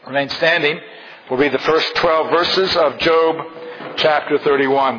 Remain standing. We'll read the first 12 verses of Job chapter 31.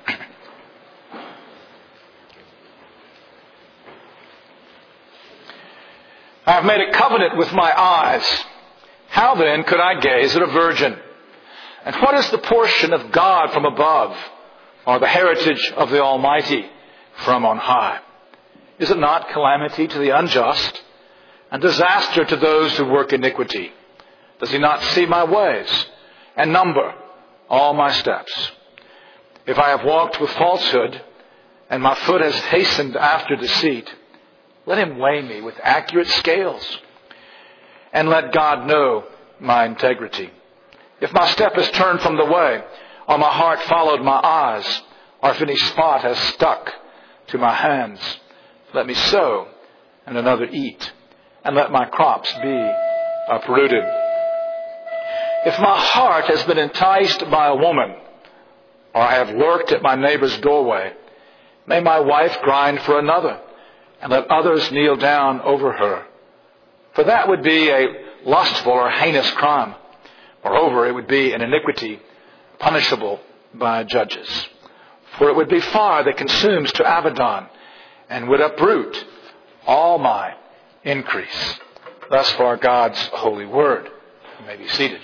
I have made a covenant with my eyes. How then could I gaze at a virgin? And what is the portion of God from above, or the heritage of the Almighty from on high? Is it not calamity to the unjust, and disaster to those who work iniquity? Does he not see my ways, and number all my steps? If I have walked with falsehood, and my foot has hastened after deceit, let him weigh me with accurate scales, and let God know my integrity. If my step has turned from the way, or my heart followed my eyes, or if any spot has stuck to my hands, let me sow, and another eat, and let my crops be uprooted. If my heart has been enticed by a woman, or I have lurked at my neighbor's doorway, may my wife grind for another, and let others kneel down over her. For that would be a lustful or heinous crime. Moreover, it would be an iniquity punishable by judges. For it would be fire that consumes to Abaddon, and would uproot all my increase. Thus far God's holy word. You may be seated.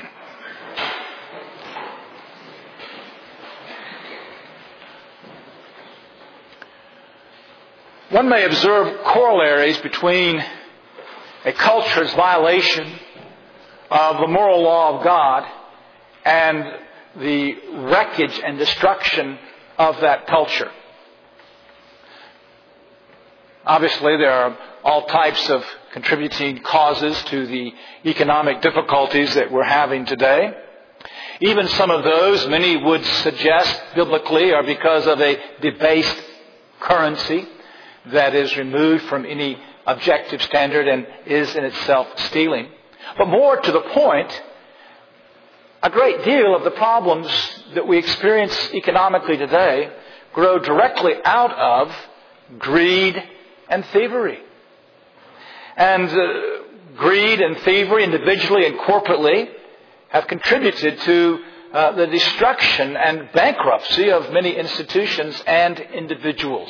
One may observe corollaries between a culture's violation of the moral law of God and the wreckage and destruction of that culture. Obviously, there are all types of contributing causes to the economic difficulties that we're having today. Even some of those, many would suggest biblically, are because of a debased currency that is removed from any objective standard and is in itself stealing. But more to the point, a great deal of the problems that we experience economically today grow directly out of greed and thievery. And greed and thievery, individually and corporately, have contributed to the destruction and bankruptcy of many institutions and individuals.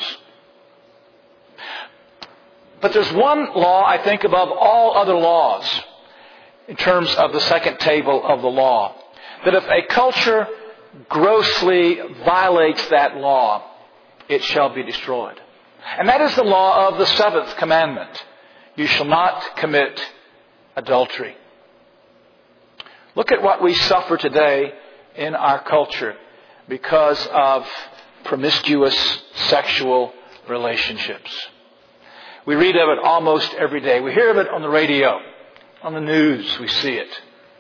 But there's one law, I think, above all other laws in terms of the second table of the law. That if a culture grossly violates that law, it shall be destroyed. And that is the law of the seventh commandment. You shall not commit adultery. Look at what we suffer today in our culture because of promiscuous sexual relationships. We read of it almost every day. We hear of it on the radio, on the news. We see it.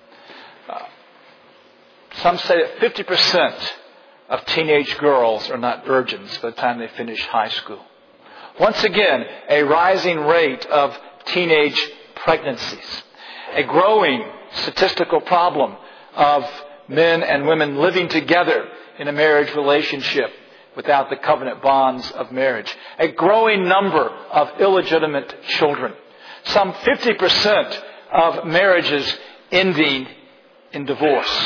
Some say that 50% of teenage girls are not virgins by the time they finish high school. Once again, a rising rate of teenage pregnancies. A growing statistical problem of men and women living together in a marriage relationship without the covenant bonds of marriage. A growing number of illegitimate children. Some 50% of marriages ending in divorce.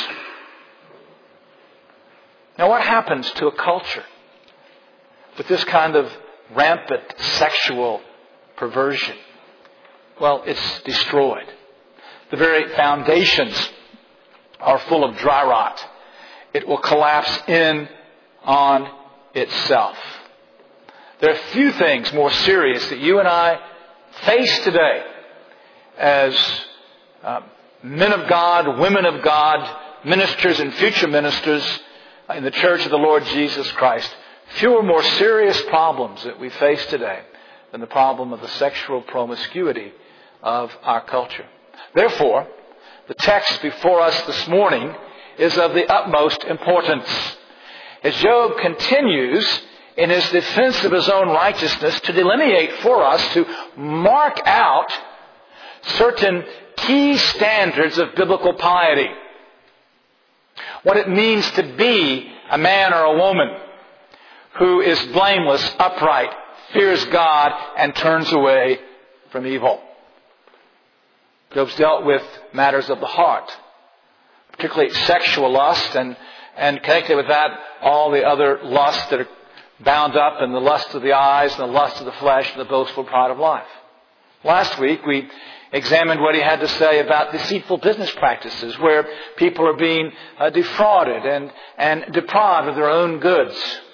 Now, what happens to a culture with this kind of rampant sexual perversion? Well, it's destroyed. The very foundations are full of dry rot. It will collapse in on itself. There are few things more serious that you and I face today as men of God, women of God, ministers and future ministers in the Church of the Lord Jesus Christ. Fewer more serious problems that we face today than the problem of the sexual promiscuity of our culture. Therefore, the text before us this morning is of the utmost importance. As Job continues in his defense of his own righteousness to delineate for us, to mark out certain key standards of biblical piety. What it means to be a man or a woman who is blameless, upright, fears God, and turns away from evil. Job's dealt with matters of the heart, particularly sexual lust, and connected with that, all the other lusts that are bound up in the lust of the eyes and the lust of the flesh and the boastful pride of life. Last week, we examined what he had to say about deceitful business practices, where people are being defrauded and deprived of their own goods.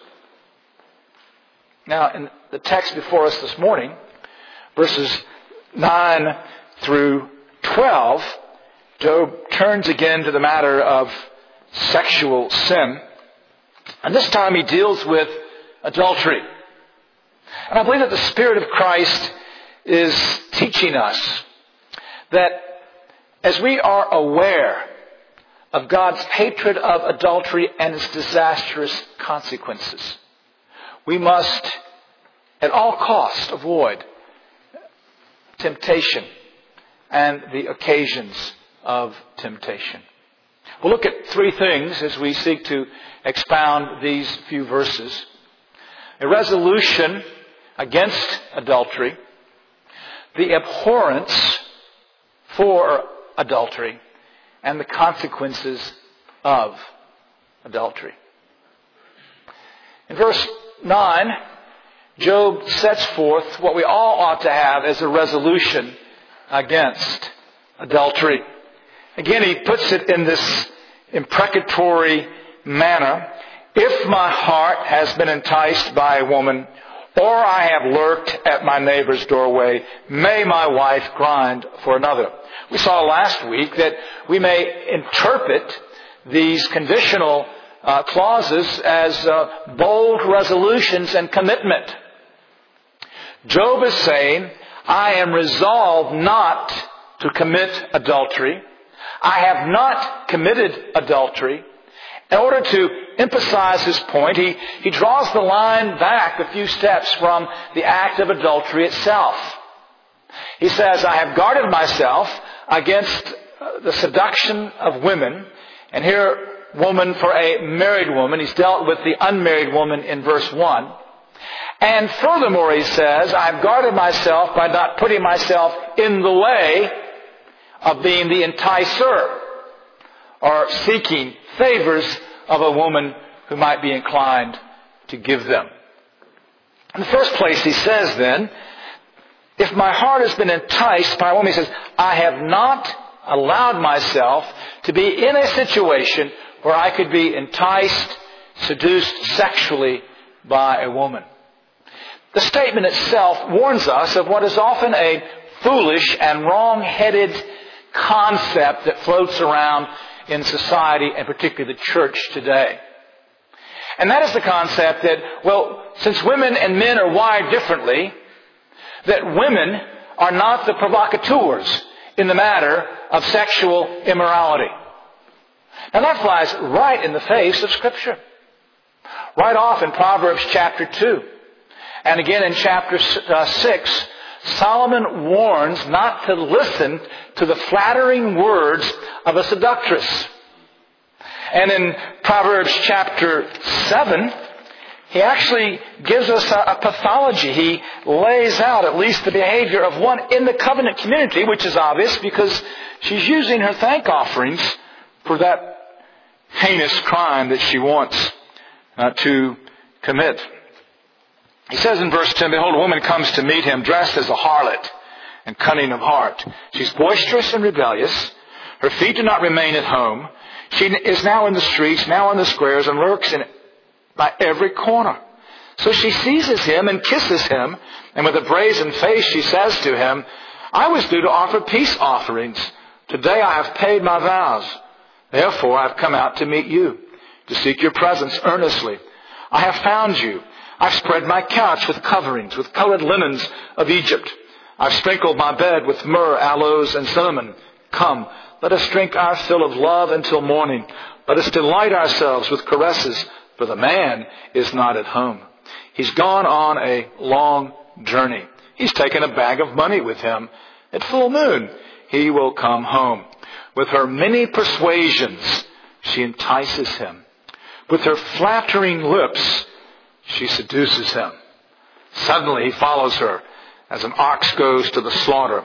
Now, in the text before us this morning, verses 9 through 12, Job turns again to the matter of sexual sin. And this time he deals with adultery. And I believe that the Spirit of Christ is teaching us that as we are aware of God's hatred of adultery and its disastrous consequences, we must at all costs avoid temptation and the occasions of temptation. We'll look at three things as we seek to expound these few verses. A resolution against adultery, the abhorrence for adultery, and the consequences of adultery. In verse 9, Job sets forth what we all ought to have as a resolution against adultery. Again, he puts it in this imprecatory manner. If my heart has been enticed by a woman, or I have lurked at my neighbor's doorway, may my wife grind for another. We saw last week that we may interpret these conditional clauses as bold resolutions and commitment. Job is saying, I am resolved not to commit adultery. I have not committed adultery. In order to emphasize his point, he draws the line back a few steps from the act of adultery itself. He says, I have guarded myself against the seduction of women. And here, woman for a married woman. He's dealt with the unmarried woman in verse 1. And furthermore, he says, I've guarded myself by not putting myself in the way of being the enticer or seeking favors of a woman who might be inclined to give them. In the first place, he says then, if my heart has been enticed by a woman, he says, I have not allowed myself to be in a situation where I could be enticed, seduced sexually by a woman. The statement itself warns us of what is often a foolish and wrong-headed concept that floats around in society and particularly the church today. And that is the concept that, well, since women and men are wired differently, that women are not the provocateurs in the matter of sexual immorality. Now that flies right in the face of Scripture. Right off in Proverbs chapter 2. And again in chapter 6, Solomon warns not to listen to the flattering words of a seductress. And in Proverbs chapter 7, he actually gives us a pathology. He lays out at least the behavior of one in the covenant community, which is obvious because she's using her thank offerings for that heinous crime that she wants to commit. He says in verse 10, behold, a woman comes to meet him dressed as a harlot and cunning of heart. She's boisterous and rebellious. Her feet do not remain at home. She is now in the streets, now in the squares, and lurks by every corner. So she seizes him and kisses him, and with a brazen face she says to him, I was due to offer peace offerings. Today I have paid my vows. Therefore I have come out to meet you, to seek your presence earnestly. I have found you. I've spread my couch with coverings, with colored linens of Egypt. I've sprinkled my bed with myrrh, aloes, and cinnamon. Come, let us drink our fill of love until morning. Let us delight ourselves with caresses, for the man is not at home. He's gone on a long journey. He's taken a bag of money with him. At full moon, he will come home. With her many persuasions, she entices him. With her flattering lips, she seduces him. Suddenly he follows her as an ox goes to the slaughter,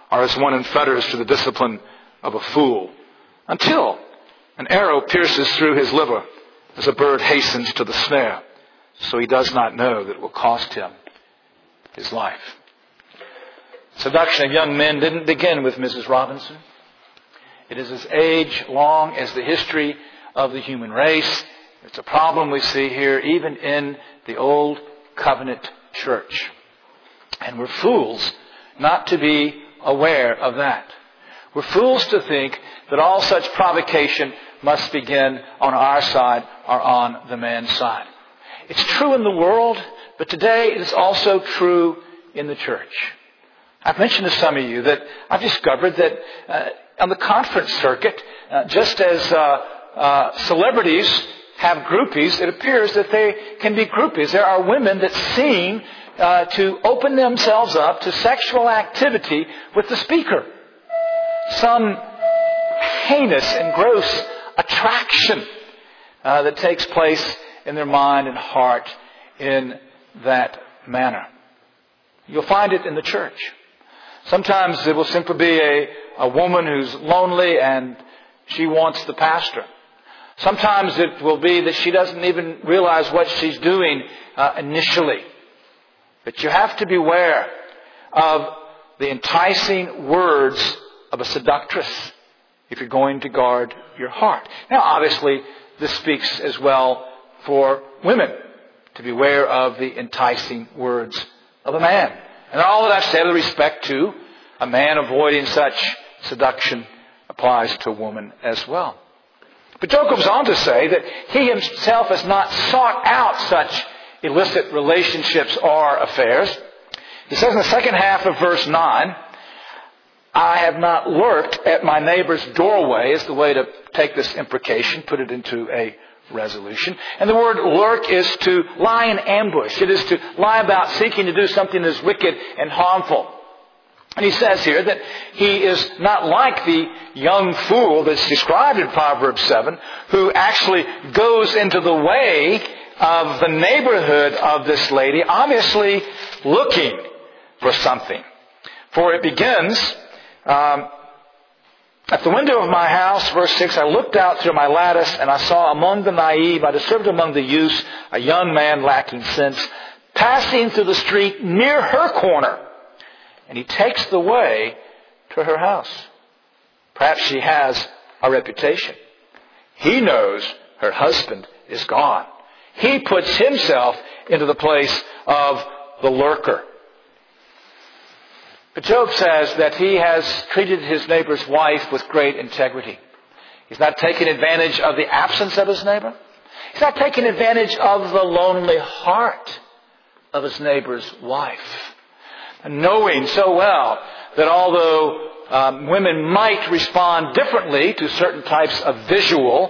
or as one in fetters to the discipline of a fool, until an arrow pierces through his liver as a bird hastens to the snare, so he does not know that it will cost him his life. Seduction of young men didn't begin with Mrs. Robinson. It is as age-long as the history of the human race. It's a problem we see here even in the Old Covenant church. And we're fools not to be aware of that. We're fools to think that all such provocation must begin on our side or on the man's side. It's true in the world, but today it is also true in the church. I've mentioned to some of you that I've discovered that on the conference circuit, just as celebrities have groupies, it appears that they can be groupies. There are women that seem to open themselves up to sexual activity with the speaker. Some heinous and gross attraction that takes place in their mind and heart in that manner. You'll find it in the church. Sometimes it will simply be a woman who's lonely and she wants the pastor. Sometimes it will be that she doesn't even realize what she's doing initially. But you have to beware of the enticing words of a seductress if you're going to guard your heart. Now, obviously, this speaks as well for women, to beware of the enticing words of a man. And all that I've said with respect to a man avoiding such seduction applies to a woman as well. But Job goes on to say that he himself has not sought out such illicit relationships or affairs. He says in the second half of verse 9, I have not lurked at my neighbor's doorway, is the way to take this imprecation, put it into a resolution. And the word lurk is to lie in ambush. It is to lie about seeking to do something that is wicked and harmful. And he says here that he is not like the young fool that's described in Proverbs 7, who actually goes into the way of the neighborhood of this lady, obviously looking for something. For it begins, at the window of my house, verse 6, I looked out through my lattice and I saw among the naive, I discerned among the youths, a young man lacking sense, passing through the street near her corner. And he takes the way to her house. Perhaps she has a reputation. He knows her husband is gone. He puts himself into the place of the lurker. But Job says that he has treated his neighbor's wife with great integrity. He's not taken advantage of the absence of his neighbor. He's not taken advantage of the lonely heart of his neighbor's wife. And knowing so well that although women might respond differently to certain types of visual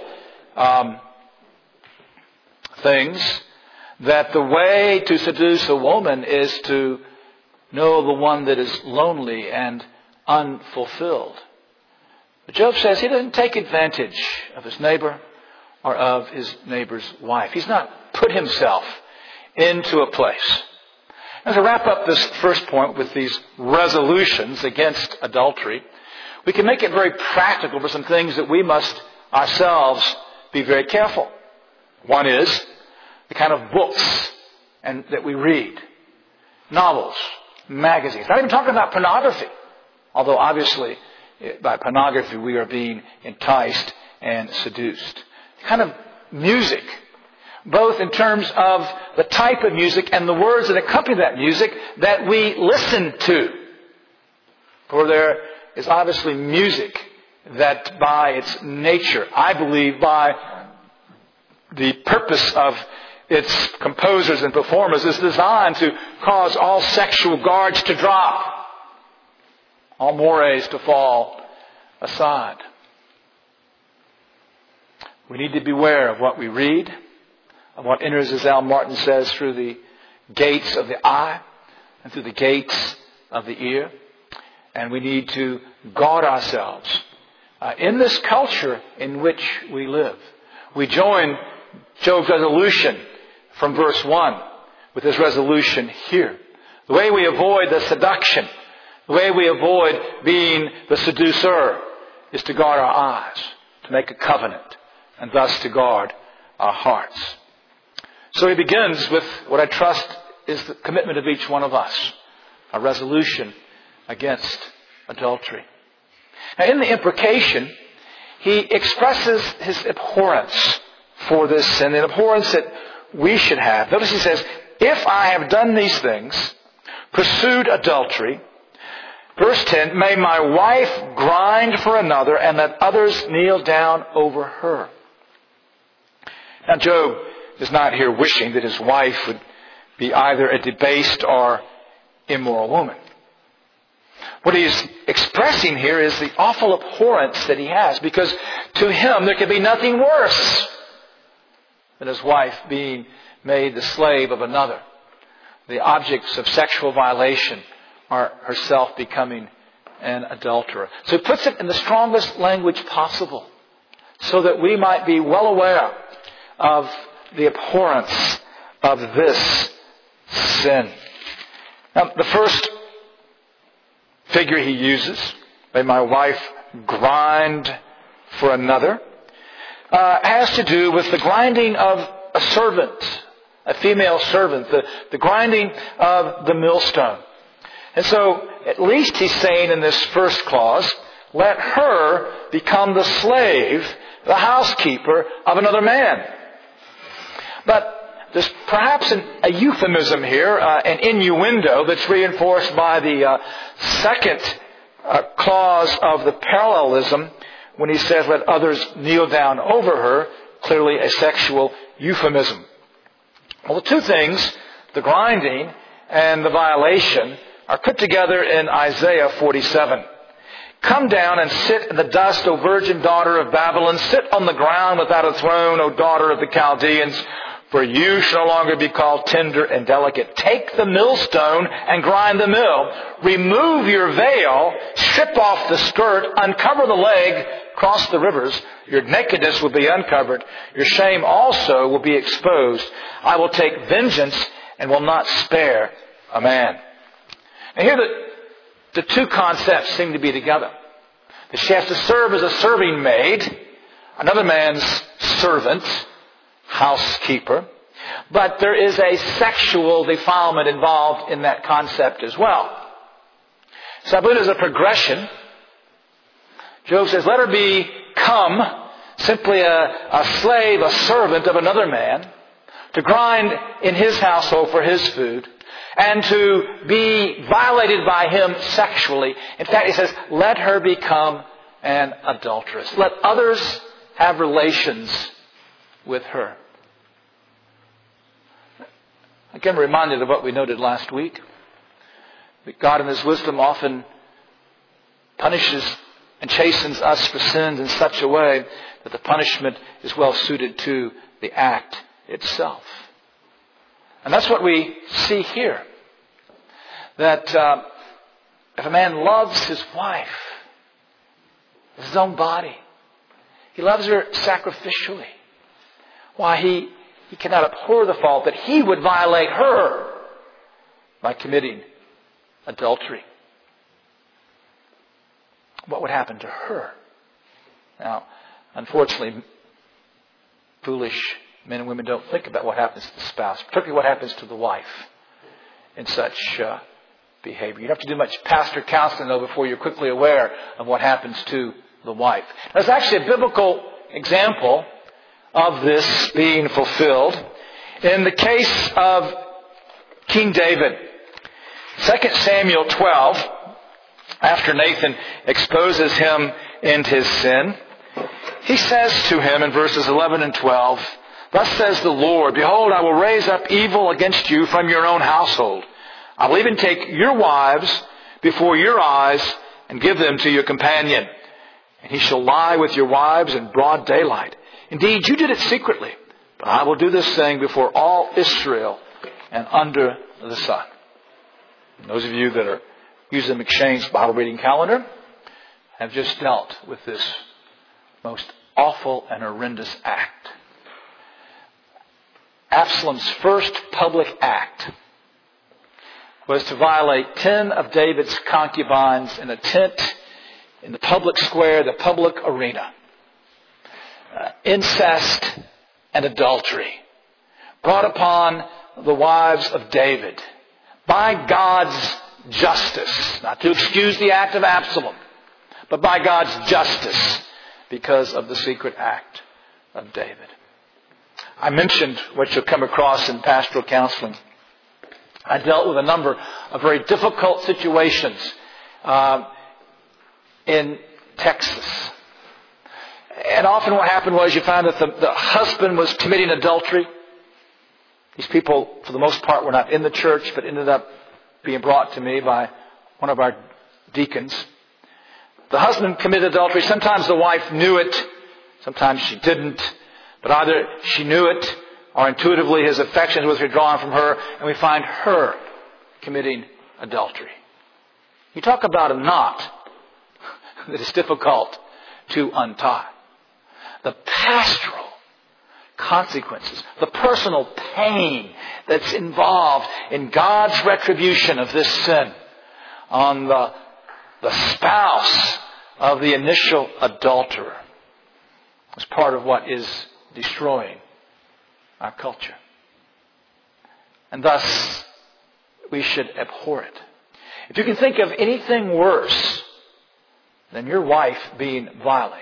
things, that the way to seduce a woman is to know the one that is lonely and unfulfilled. But Job says he doesn't take advantage of his neighbor or of his neighbor's wife. He's not put himself into a place. As I wrap up this first point with these resolutions against adultery, we can make it very practical for some things that we must ourselves be very careful. One is the kind of books that we read. Novels, magazines. Not even talking about pornography. Although obviously by pornography we are being enticed and seduced. The kind of music, both in terms of the type of music and the words that accompany that music that we listen to. For there is obviously music that by its nature, I believe by the purpose of its composers and performers, is designed to cause all sexual guards to drop, all mores to fall aside. We need to beware of what we read, of what enters, as Al Martin says, through the gates of the eye and through the gates of the ear. And we need to guard ourselves in this culture in which we live. We join Job's resolution from verse 1 with his resolution here. The way we avoid the seduction The way we avoid being the seducer is to guard our eyes, to make a covenant, and thus to guard our hearts. So he begins with what I trust is the commitment of each one of us, a resolution against adultery. Now, in the imprecation, he expresses his abhorrence for this sin, the abhorrence that we should have. Notice he says, if I have done these things, pursued adultery, verse 10, may my wife grind for another and let others kneel down over her. Now, Job is not here wishing that his wife would be either a debased or immoral woman. What he's expressing here is the awful abhorrence that he has, because to him there can be nothing worse than his wife being made the slave of another, the objects of sexual violation, or herself becoming an adulterer. So he puts it in the strongest language possible so that we might be well aware of the abhorrence of this sin. Now, the first figure he uses, may my wife grind for another, has to do with the grinding of a servant, a female servant, the grinding of the millstone. And so, at least he's saying in this first clause, let her become the slave, the housekeeper of another man. But there's perhaps a euphemism here, an innuendo that's reinforced by the second clause of the parallelism when he says, let others kneel down over her, clearly a sexual euphemism. Well, the two things, the grinding and the violation, are put together in Isaiah 47. Come down and sit in the dust, O virgin daughter of Babylon. Sit on the ground without a throne, O daughter of the Chaldeans. For you shall no longer be called tender and delicate. Take the millstone and grind the mill. Remove your veil, strip off the skirt, uncover the leg, cross the rivers. Your nakedness will be uncovered. Your shame also will be exposed. I will take vengeance and will not spare a man. Now here the two concepts seem to be together. That she has to serve as a serving maid, another man's servant, housekeeper. But there is a sexual defilement involved in that concept as well. So I believe there's a progression. Job says, let her become simply a slave, a servant of another man, to grind in his household for his food, and to be violated by him sexually. In fact, he says, let her become an adulteress. Let others have relations with her. Again, reminded of what we noted last week, that God in His wisdom often punishes and chastens us for sins in such a way that the punishment is well suited to the act itself. And that's what we see here. That if a man loves his wife, his own body, he loves her sacrificially, why he cannot abhor the fault that he would violate her by committing adultery. What would happen to her? Now, unfortunately, foolish men and women don't think about what happens to the spouse, particularly what happens to the wife in such behavior. You don't have to do much pastor counseling, though, before you're quickly aware of what happens to the wife. There's actually a biblical example of this being fulfilled in the case of King David. 2 Samuel 12, after Nathan exposes him in his sin, he says to him in verses 11 and 12, thus says the Lord, behold, I will raise up evil against you from your own household. I will even take your wives before your eyes and give them to your companion. And he shall lie with your wives in broad daylight. Indeed, you did it secretly, but I will do this thing before all Israel and under the sun. And those of you that are using the McShane's Bible reading calendar have just dealt with this most awful and horrendous act. Absalom's first public act was to violate 10 of David's concubines in a tent in the public square, the public arena. Incest and adultery brought upon the wives of David by God's justice. Not to excuse the act of Absalom, but by God's justice because of the secret act of David. I mentioned what you'll come across in pastoral counseling. I dealt with a number of very difficult situations in Texas. And often what happened was you found that the husband was committing adultery. These people, for the most part, were not in the church, but ended up being brought to me by one of our deacons. The husband committed adultery. Sometimes the wife knew it. Sometimes she didn't. But either she knew it or intuitively his affections was withdrawn from her, and we find her committing adultery. You talk about a knot that is difficult to untie. The pastoral consequences, the personal pain that's involved in God's retribution of this sin on the spouse of the initial adulterer is part of what is destroying our culture. And thus, we should abhor it. If you can think of anything worse than your wife being violated,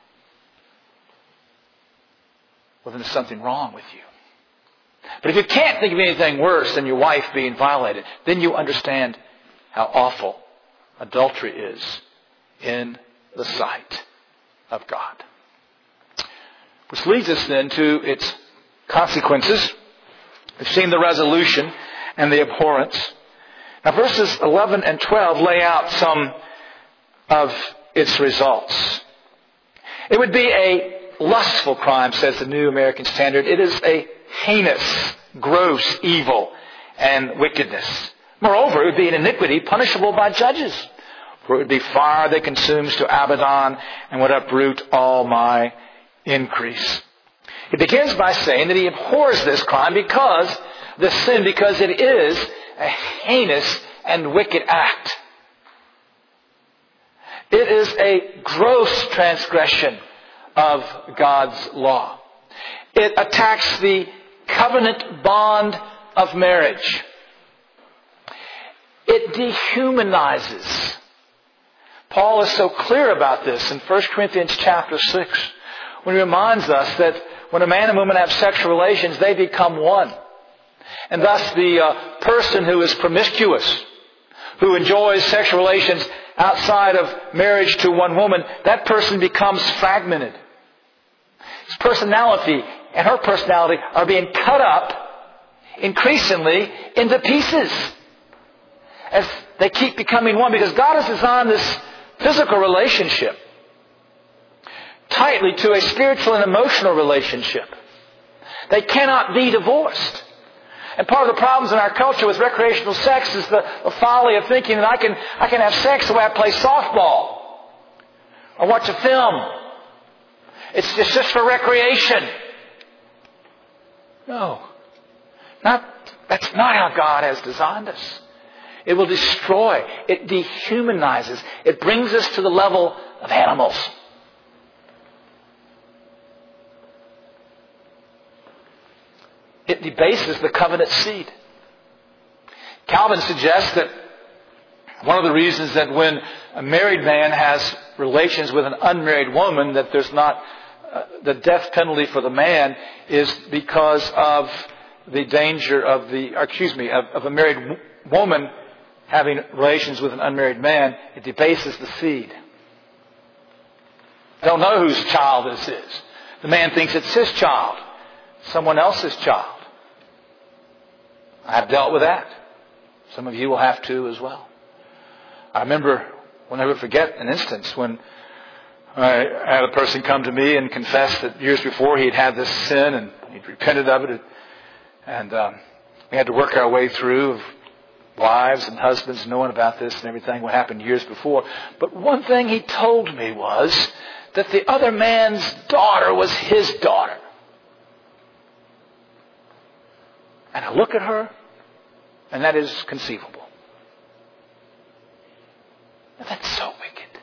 well, then there's something wrong with you. But if you can't think of anything worse than your wife being violated, then you understand how awful adultery is in the sight of God. Which leads us then to its consequences. We've seen the resolution and the abhorrence. Now verses 11 and 12 lay out some of its results. It would be a lustful crime, says the New American Standard. It is a heinous, gross evil and wickedness. Moreover, it would be an iniquity punishable by judges. For it would be fire that consumes to Abaddon and would uproot all my increase. He begins by saying that he abhors this crime because it is a heinous and wicked act. It is a gross transgression of God's law. It attacks the covenant bond of marriage. It dehumanizes. Paul is so clear about this in 1 Corinthians chapter 6 when he reminds us that when a man and woman have sexual relations, they become one. And thus the person who is promiscuous, who enjoys sexual relations outside of marriage to one woman, that person becomes fragmented. His personality and her personality are being cut up increasingly into pieces as they keep becoming one, because God has designed this physical relationship tightly to a spiritual and emotional relationship. They cannot be divorced. And part of the problems in our culture with recreational sex is the folly of thinking that I can have sex the way I play softball or watch a film. It's just for recreation. No. That's not how God has designed us. It will destroy. It dehumanizes. It brings us to the level of animals. It debases the covenant seed. Calvin suggests that one of the reasons that when a married man has relations with an unmarried woman, that there's not the death penalty for the man is because of the danger of of a married woman having relations with an unmarried man. It debases the seed. I don't know whose child this is. The man thinks it's his child, someone else's child. I've dealt with that. Some of you will have to as well. I remember, will never forget an instance when I had a person come to me and confess that years before he'd had this sin and he'd repented of it. And we had to work our way through of wives and husbands knowing about this and everything, what happened years before. But one thing he told me was that the other man's daughter was his daughter. And I look at her, and that is conceivable. That's so wicked.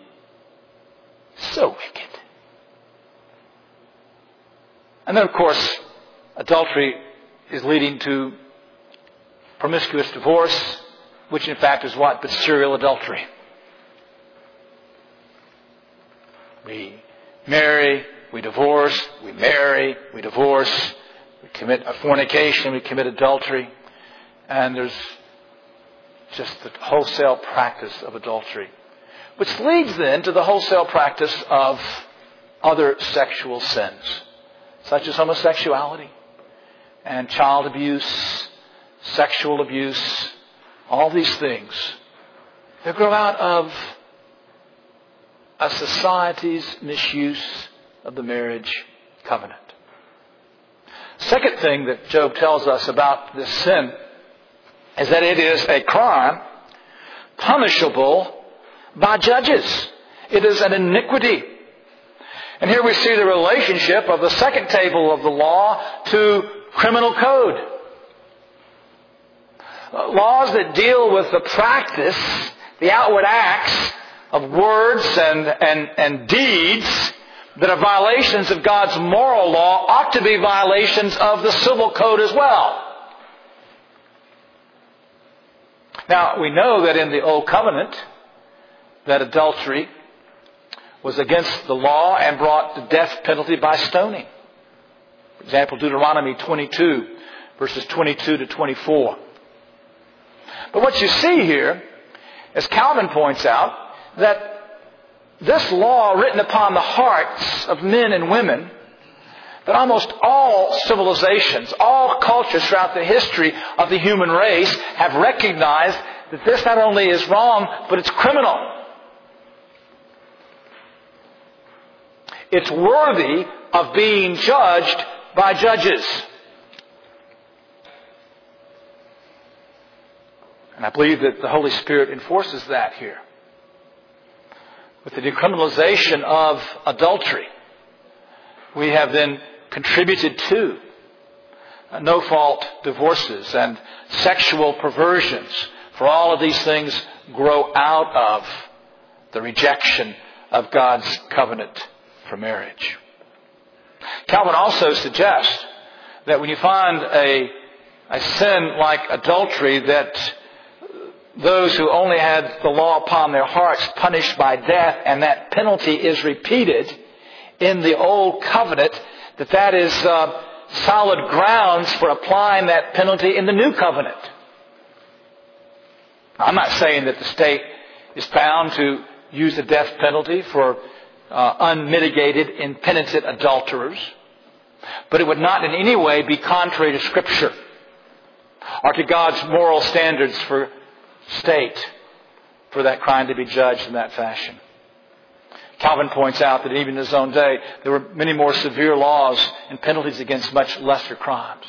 So wicked. And then, of course, adultery is leading to promiscuous divorce, which in fact is what? But serial adultery. We marry, we divorce, we marry, we divorce, we commit a fornication, we commit adultery, and there's just the wholesale practice of adultery, which leads then to the wholesale practice of other sexual sins, such as homosexuality and child abuse, sexual abuse, all these things. They grow out of a society's misuse of the marriage covenant. Second thing that Job tells us about this sin is that it is a crime punishable by judges. It is an iniquity. And here we see the relationship of the second table of the law to criminal code. Laws that deal with the practice, the outward acts of words and deeds that are violations of God's moral law ought to be violations of the civil code as well. Now, we know that in the Old Covenant, that adultery was against the law and brought the death penalty by stoning. For example, Deuteronomy 22, verses 22 to 24. But what you see here, as Calvin points out, that this law written upon the hearts of men and women, that almost all civilizations, all cultures throughout the history of the human race have recognized that this not only is wrong, but it's criminal. It's worthy of being judged by judges. And I believe that the Holy Spirit enforces that here. With the decriminalization of adultery, we have then contributed to no-fault divorces and sexual perversions. For all of these things grow out of the rejection of God's covenant for marriage. Calvin also suggests that when you find a sin like adultery, that those who only had the law upon their hearts punished by death, and that penalty is repeated in the Old Covenant, that is solid grounds for applying that penalty in the New Covenant. I'm not saying that the state is bound to use the death penalty for unmitigated, impenitent adulterers, but it would not in any way be contrary to Scripture or to God's moral standards for state for that crime to be judged in that fashion. Calvin points out that even in his own day, there were many more severe laws and penalties against much lesser crimes.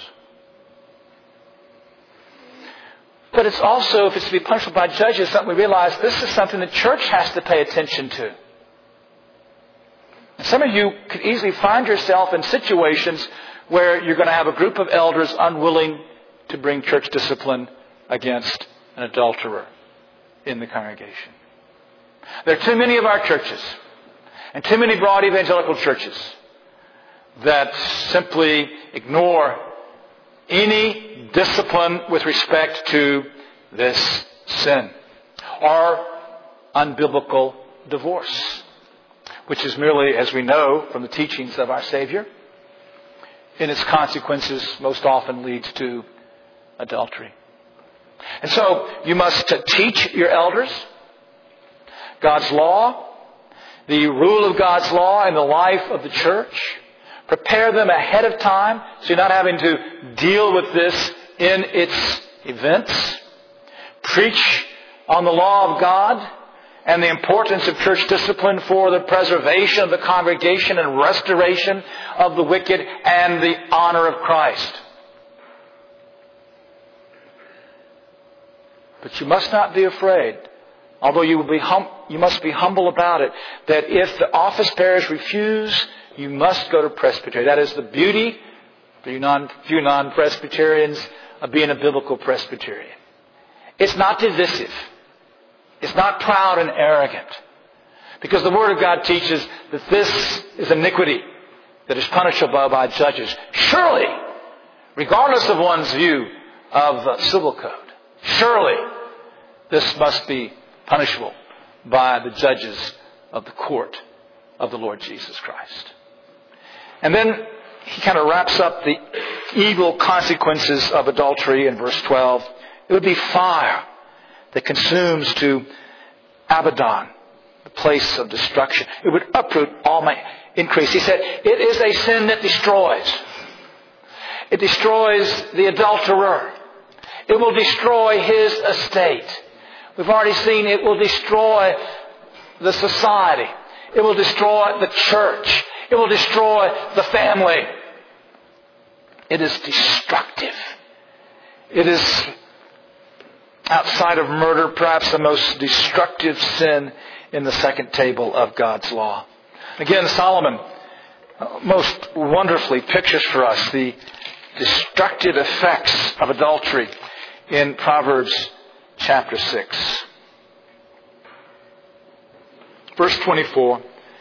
But it's also, if it's to be punishable by judges, something we realize this is something the church has to pay attention to. And some of you could easily find yourself in situations where you're going to have a group of elders unwilling to bring church discipline against an adulterer in the congregation. There are too many of our churches and too many broad evangelical churches that simply ignore any discipline with respect to this sin or unbiblical divorce, which is merely, as we know from the teachings of our Savior, in its consequences most often leads to adultery. And so you must teach your elders God's law, the rule of God's law in the life of the church. Prepare them ahead of time so you're not having to deal with this in its events. Preach on the law of God and the importance of church discipline for the preservation of the congregation and restoration of the wicked and the honor of Christ. But you must not be afraid, although you must be humble about it, that if the office bearers refuse, you must go to presbytery. That is the beauty, for you few non-Presbyterians, of being a biblical Presbyterian. It's not divisive. is not proud and arrogant. Because the Word of God teaches that this is iniquity that is punishable by judges. Surely, regardless of one's view of the civil code, surely this must be punishable by the judges of the court of the Lord Jesus Christ. And then he kind of wraps up the evil consequences of adultery in verse 12. It would be fire that consumes to Abaddon, the place of destruction. It would uproot all my increase. He said, it is a sin that destroys. It destroys the adulterer. It will destroy his estate. We've already seen it will destroy the society. It will destroy the church. It will destroy the family. It is destructive. It is, outside of murder, perhaps the most destructive sin in the second table of God's law. Again, Solomon most wonderfully pictures for us the destructive effects of adultery in Proverbs chapter 6. Verse 24.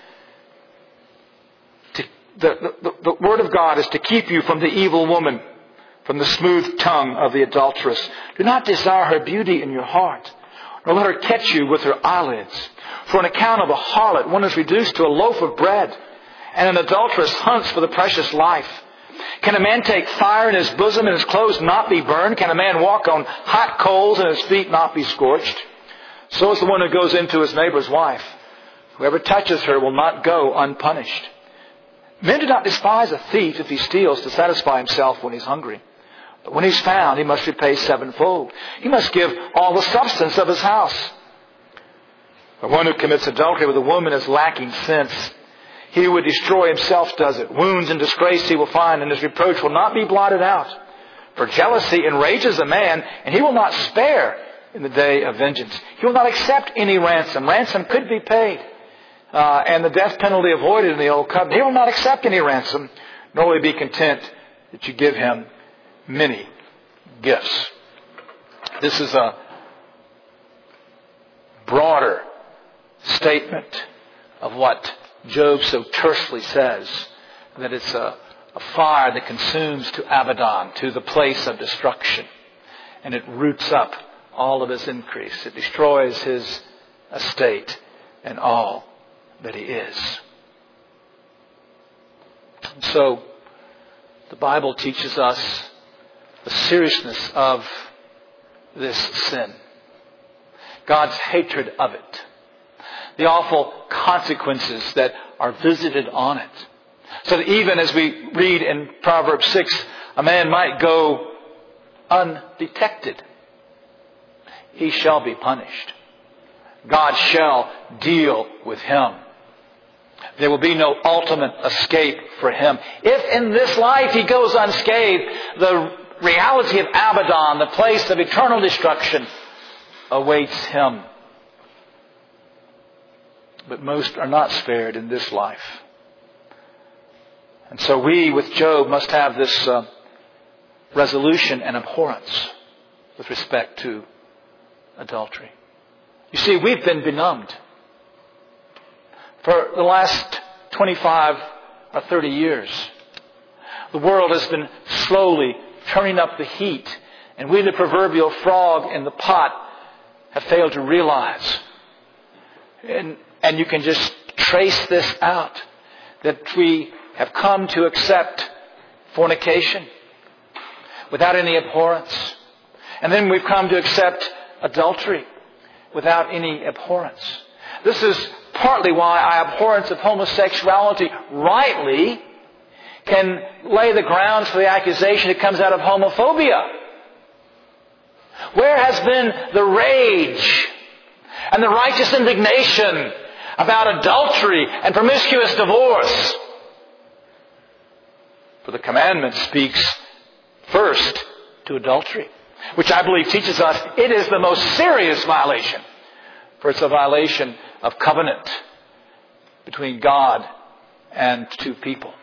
The Word of God is to keep you from the evil woman, from the smooth tongue of the adulteress. Do not desire her beauty in your heart, nor let her catch you with her eyelids. For on account of a harlot, one is reduced to a loaf of bread, and an adulteress hunts for the precious life. Can a man take fire in his bosom and his clothes not be burned? Can a man walk on hot coals and his feet not be scorched? So is the one who goes into his neighbor's wife. Whoever touches her will not go unpunished. Men do not despise a thief if he steals to satisfy himself when he's hungry. But when he's found, he must repay sevenfold. He must give all the substance of his house. The one who commits adultery with a woman is lacking sense. He who would destroy himself does it. Wounds and disgrace he will find, and his reproach will not be blotted out. For jealousy enrages a man, and he will not spare in the day of vengeance. He will not accept any ransom. Ransom could be paid, and the death penalty avoided in the old covenant. He will not accept any ransom, nor will he be content that you give him many gifts. This is a broader statement of what Job so tersely says, that it's a fire that consumes to Abaddon, to the place of destruction. And it roots up all of his increase. It destroys his estate and all that he is. And so, the Bible teaches us the seriousness of this sin. God's hatred of it. The awful consequences that are visited on it. So that even as we read in Proverbs 6, a man might go undetected. He shall be punished. God shall deal with him. There will be no ultimate escape for him. If in this life he goes unscathed, the reality of Abaddon, the place of eternal destruction, awaits him. But most are not spared in this life. And so we, with Job, must have this resolution and abhorrence with respect to adultery. You see, we've been benumbed. For the last 25 or 30 years, the world has been slowly turning up the heat. And we, the proverbial frog in the pot, have failed to realize. And you can just trace this out, that we have come to accept fornication without any abhorrence. And then we've come to accept adultery without any abhorrence. This is partly why our abhorrence of homosexuality rightly can lay the grounds for the accusation that comes out of homophobia. Where has been the rage and the righteous indignation about adultery and promiscuous divorce? For the commandment speaks first to adultery, which I believe teaches us it is the most serious violation. For it's a violation of covenant between God and two people.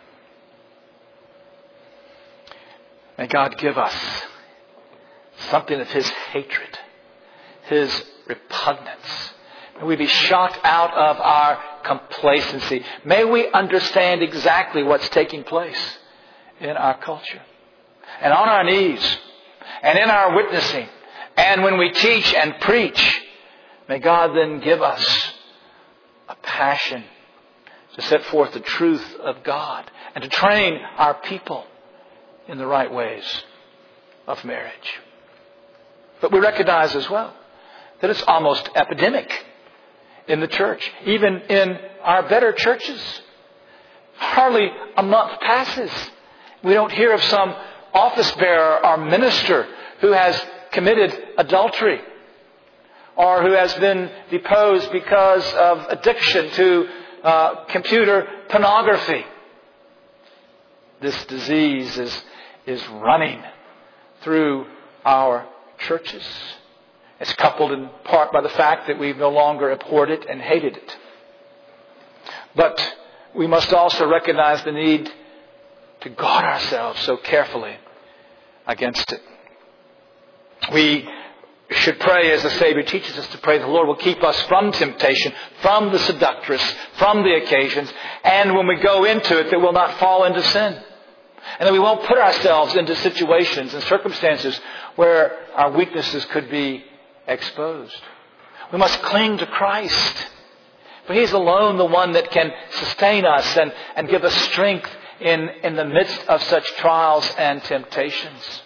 May God give us something of His hatred, His repugnance. May we be shocked out of our complacency. May we understand exactly what's taking place in our culture. And on our knees, and in our witnessing, and when we teach and preach, may God then give us a passion to set forth the truth of God and to train our people in the right ways of marriage. But we recognize as well that it's almost epidemic in the church, even in our better churches. Hardly a month passes. We don't hear of some office bearer or minister who has committed adultery or who has been deposed because of addiction to computer pornography. This disease is running through our churches. It's coupled in part by the fact that we've no longer abhorred it and hated it. But we must also recognize the need to guard ourselves so carefully against it. We should pray as the Savior teaches us to pray. The Lord will keep us from temptation, from the seductress, from the occasions, and when we go into it, that we'll not fall into sin. And that we won't put ourselves into situations and circumstances where our weaknesses could be exposed. We must cling to Christ. For He's alone the one that can sustain us and give us strength in the midst of such trials and temptations.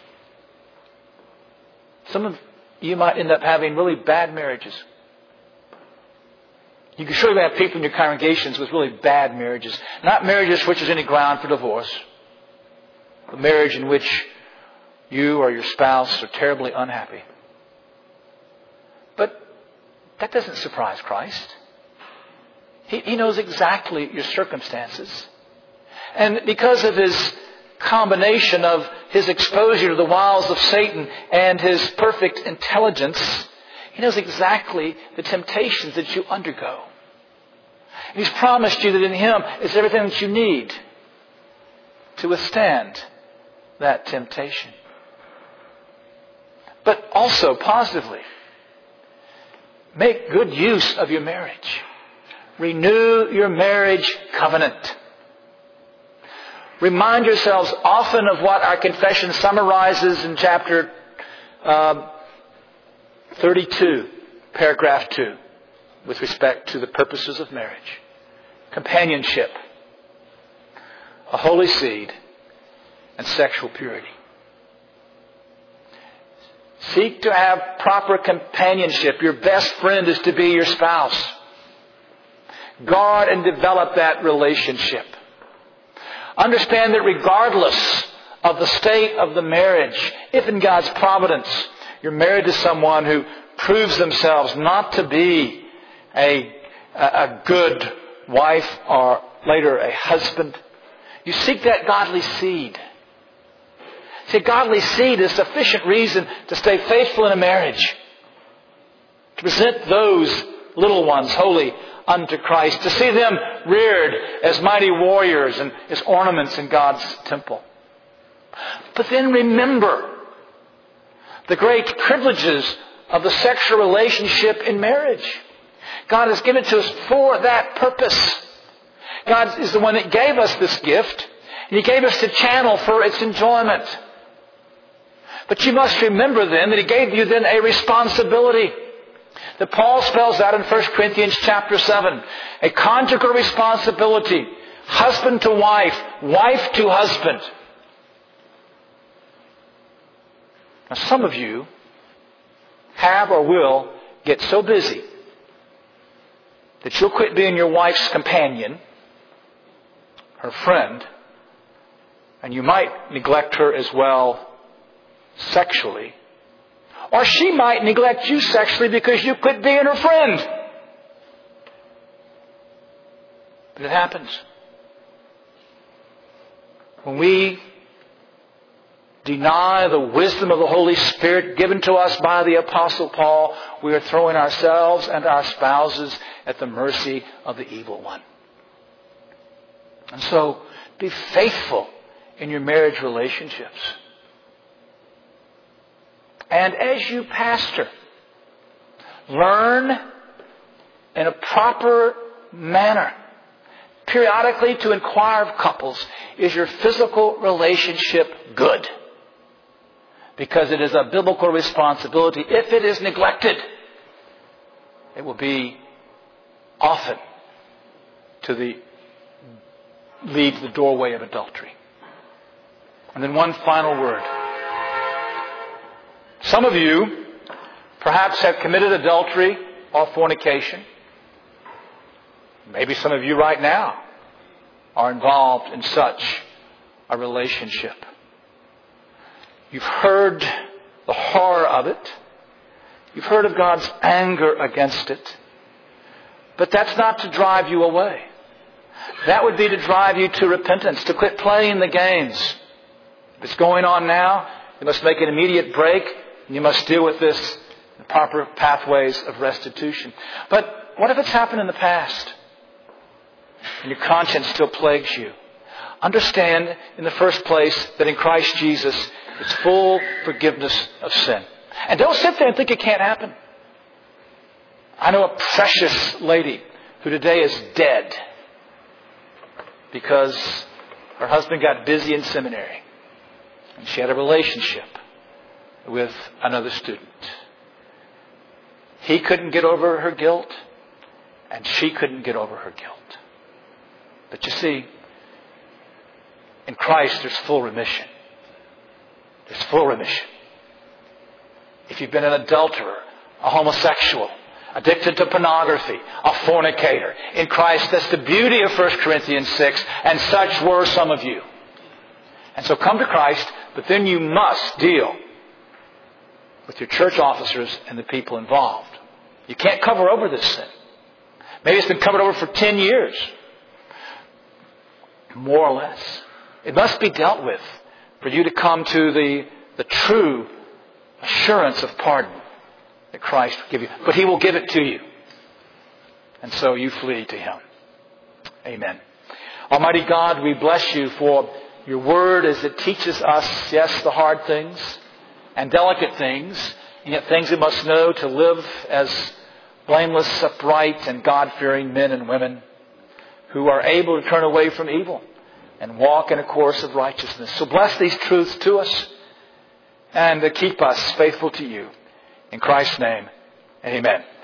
Some of you might end up having really bad marriages. You can surely have people in your congregations with really bad marriages. Not marriages for which there's any ground for divorce. A marriage in which you or your spouse are terribly unhappy. But that doesn't surprise Christ. He knows exactly your circumstances. And because of His combination of His exposure to the wiles of Satan and His perfect intelligence, He knows exactly the temptations that you undergo. And He's promised you that in Him is everything that you need to withstand that temptation. But also, positively, make good use of your marriage. Renew your marriage covenant. Remind yourselves often of what our confession summarizes in chapter 32, paragraph 2, with respect to the purposes of marriage. Companionship, a holy seed, and sexual purity. Seek to have proper companionship. Your best friend is to be your spouse. Guard and develop that relationship. Understand that regardless of the state of the marriage, if in God's providence you're married to someone who proves themselves not to be a good wife or later a husband, you seek that godly seed. See, godly seed is sufficient reason to stay faithful in a marriage. To present those little ones holy unto Christ. To see them reared as mighty warriors and as ornaments in God's temple. But then remember the great privileges of the sexual relationship in marriage. God has given it to us for that purpose. God is the one that gave us this gift. And He gave us the channel for its enjoyment. But you must remember then that He gave you then a responsibility that Paul spells out in 1 Corinthians chapter 7. A conjugal responsibility. Husband to wife. Wife to husband. Now some of you have or will get so busy that you'll quit being your wife's companion, her friend, and you might neglect her as well sexually. Or she might neglect you sexually because you quit being her friend. But it happens. When we deny the wisdom of the Holy Spirit given to us by the Apostle Paul, we are throwing ourselves and our spouses at the mercy of the evil one. And so, be faithful in your marriage relationships. And as you pastor, Learn in a proper manner, periodically, to inquire of couples, is your physical relationship good? Because it is a biblical responsibility. If it is neglected, it will be often lead to the doorway of adultery. And then one final word. Some of you perhaps have committed adultery or fornication. Maybe some of you right now are involved in such a relationship. You've heard the horror of it. You've heard of God's anger against it. But that's not to drive you away. That would be to drive you to repentance, to quit playing the games. If it's going on now, you must make an immediate break, and you must deal with this in proper pathways of restitution. But what if it's happened in the past, and your conscience still plagues you? Understand, in the first place, that in Christ Jesus, it's full forgiveness of sin. And don't sit there and think it can't happen. I know a precious lady who today is dead because her husband got busy in seminary and she had a relationship with another student. He couldn't get over her guilt and she couldn't get over her guilt. But you see, in Christ there's full remission. There's full remission. If you've been an adulterer, a homosexual, addicted to pornography, a fornicator, in Christ, that's the beauty of 1 Corinthians 6, and such were some of you. And so come to Christ, but then you must deal with your church officers and the people involved. You can't cover over this sin. Maybe it's been covered over for 10 years. More or less. It must be dealt with for you to come to the true assurance of pardon that Christ will give you. But He will give it to you. And so you flee to Him. Amen. Almighty God, we bless You for Your Word as it teaches us, yes, the hard things and delicate things, and yet things we must know to live as blameless, upright, and God-fearing men and women who are able to turn away from evil and walk in a course of righteousness. So bless these truths to us and keep us faithful to You. In Christ's name, amen.